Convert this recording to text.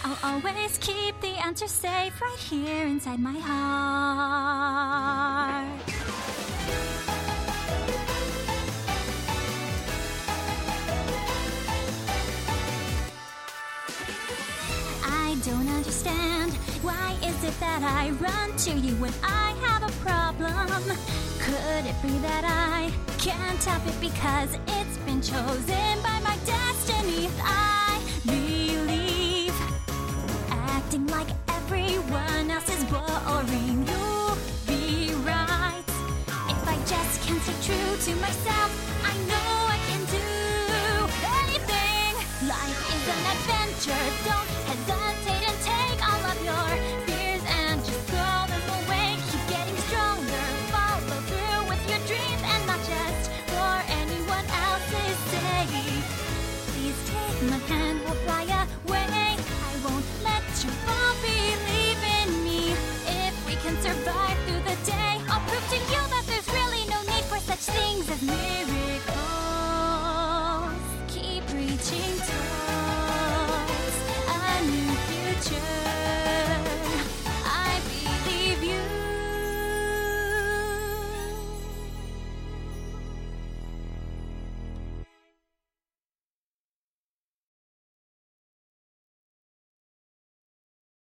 I'll always keep the answer safe right here inside my heart. I don't understand, why is it that I run to you when I have a problem? Could it be that I can't help it because it's been chosen by my destiny? I believe acting like everyone else is boring. You'll be right. If I just can't stay true to myself, I know I can do anything. Life is an adventure. Don't hesitate and take all of your fears and just throw them away. Keep getting stronger. Follow through with your dreams and not just for anyone else's sake. Please take my hand, we'll fly away.